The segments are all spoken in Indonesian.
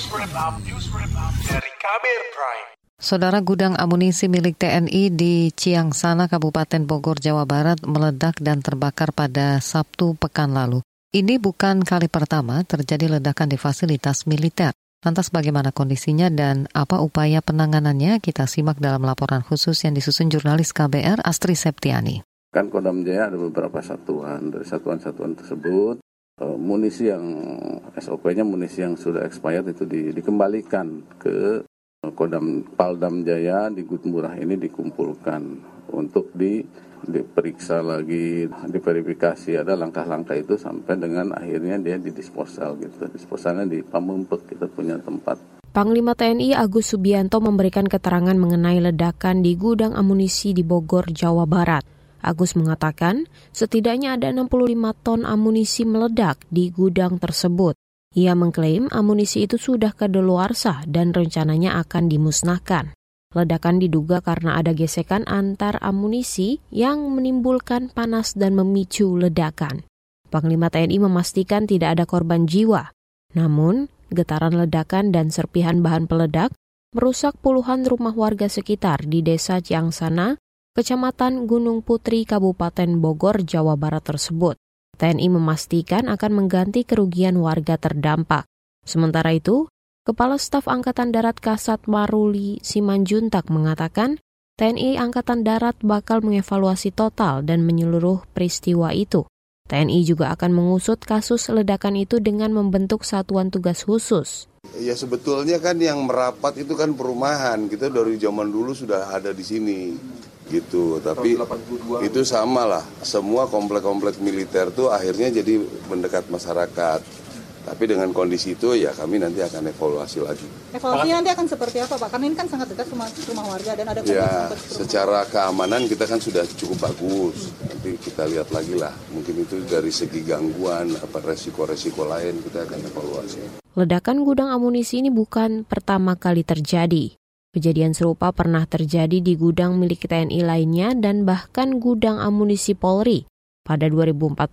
News Wrap Up dari Kabar Prime. Saudara, gudang amunisi milik TNI di Ciangsana, Kabupaten Bogor, Jawa Barat meledak dan terbakar pada Sabtu pekan lalu. Ini bukan kali pertama terjadi ledakan di fasilitas militer. Lantas bagaimana kondisinya dan apa upaya penanganannya? Kita simak dalam laporan khusus yang disusun jurnalis KBR Astri Septiani. Kan Kodam Jaya ada beberapa satuan. Dari satuan-satuan tersebut, munisi yang SOP-nya munisi yang sudah expired itu dikembalikan ke Paldam Jaya di Gudmurah ini, dikumpulkan untuk diperiksa lagi, diverifikasi. Ada langkah-langkah itu sampai dengan akhirnya dia didisposal gitu. Disposalnya di Pamempek, kita punya tempat. Panglima TNI Agus Subianto memberikan keterangan mengenai ledakan di gudang amunisi di Bogor, Jawa Barat. Agus mengatakan setidaknya ada 65 ton amunisi meledak di gudang tersebut. Ia mengklaim amunisi itu sudah kadaluarsa dan rencananya akan dimusnahkan. Ledakan diduga karena ada gesekan antar amunisi yang menimbulkan panas dan memicu ledakan. Panglima TNI memastikan tidak ada korban jiwa. Namun, getaran ledakan dan serpihan bahan peledak merusak puluhan rumah warga sekitar di Desa Ciangsana, Kecamatan Gunung Putri, Kabupaten Bogor, Jawa Barat tersebut. TNI memastikan akan mengganti kerugian warga terdampak. Sementara itu, Kepala Staf Angkatan Darat Kasat Maruli Simanjuntak mengatakan TNI Angkatan Darat bakal mengevaluasi total dan menyeluruh peristiwa itu. TNI juga akan mengusut kasus ledakan itu dengan membentuk satuan tugas khusus. Ya sebetulnya kan yang merapat itu kan perumahan, kita dari zaman dulu sudah ada di sini. Gitu, tapi itu sama lah, semua komplek-komplek militer tuh akhirnya jadi mendekat masyarakat. Tapi dengan kondisi itu ya kami nanti akan evaluasi lagi. Evaluasi nanti akan seperti apa Pak? Karena ini kan sangat dekat rumah warga dan ada ya, secara keamanan kita kan sudah cukup bagus. Nanti kita lihat lagi lah, mungkin itu dari segi gangguan, apa resiko-resiko lain kita akan evaluasi. Ledakan gudang amunisi ini bukan pertama kali terjadi. Kejadian serupa pernah terjadi di gudang milik TNI lainnya dan bahkan gudang amunisi Polri. Pada 2014,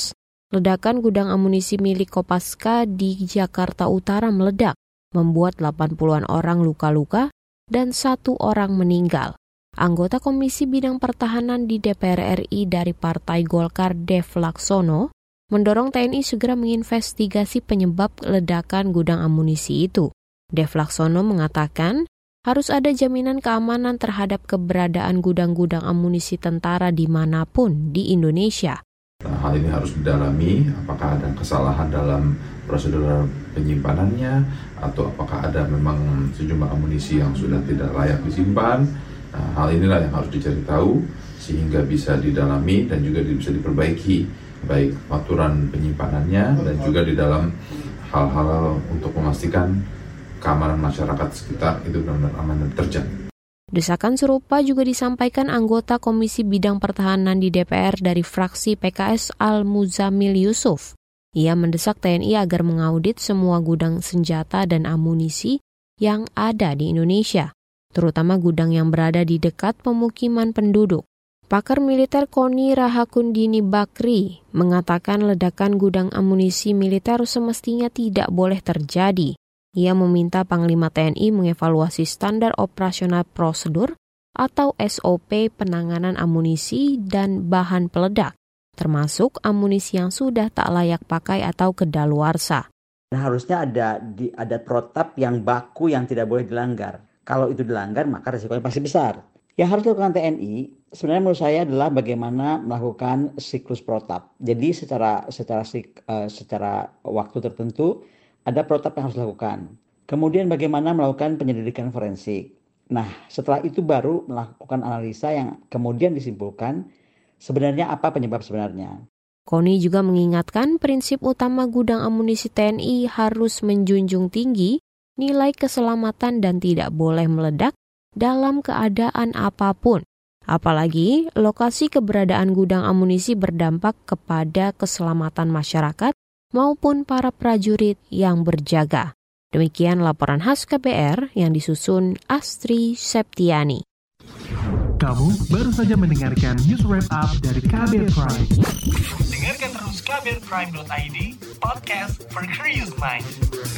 ledakan gudang amunisi milik Kopaska di Jakarta Utara meledak, membuat 80-an orang luka-luka dan 1 orang meninggal. Anggota Komisi Bidang Pertahanan di DPR RI dari Partai Golkar, Dev Laksono, mendorong TNI segera menginvestigasi penyebab ledakan gudang amunisi itu. Dev Laksono mengatakan, harus ada jaminan keamanan terhadap keberadaan gudang-gudang amunisi tentara dimanapun di Indonesia. Hal ini harus didalami, apakah ada kesalahan dalam prosedur penyimpanannya, atau apakah ada memang sejumlah amunisi yang sudah tidak layak disimpan. Hal inilah yang harus dicari tahu, sehingga bisa didalami dan juga bisa diperbaiki, baik aturan penyimpanannya dan juga di dalam hal-hal untuk memastikan keamanan masyarakat sekitar itu benar-benar aman dan terjaga. Desakan serupa juga disampaikan anggota Komisi Bidang Pertahanan di DPR dari fraksi PKS Al-Muzamil Yusuf. Ia mendesak TNI agar mengaudit semua gudang senjata dan amunisi yang ada di Indonesia, terutama gudang yang berada di dekat pemukiman penduduk. Pakar militer Koni Rahakundini Bakri mengatakan ledakan gudang amunisi militer semestinya tidak boleh terjadi. Ia meminta Panglima TNI mengevaluasi standar operasional prosedur atau SOP penanganan amunisi dan bahan peledak, termasuk amunisi yang sudah tak layak pakai atau kadaluarsa. Harusnya ada protap yang baku yang tidak boleh dilanggar. Kalau itu dilanggar maka risikonya pasti besar. Yang harus dilakukan TNI sebenarnya menurut saya adalah bagaimana melakukan siklus protap. Jadi secara waktu tertentu ada protap yang harus dilakukan. Kemudian bagaimana melakukan penyelidikan forensik. Nah, setelah itu baru melakukan analisa yang kemudian disimpulkan sebenarnya apa penyebab sebenarnya. Koni juga mengingatkan prinsip utama gudang amunisi TNI harus menjunjung tinggi nilai keselamatan dan tidak boleh meledak dalam keadaan apapun. Apalagi lokasi keberadaan gudang amunisi berdampak kepada keselamatan masyarakat maupun para prajurit yang berjaga. Demikian laporan khas KBR yang disusun Astri Septiani. Kamu baru saja mendengarkan News Wrap Up dari KBR Prime. Dengarkan terus kbrprime.id, podcast for curious mind.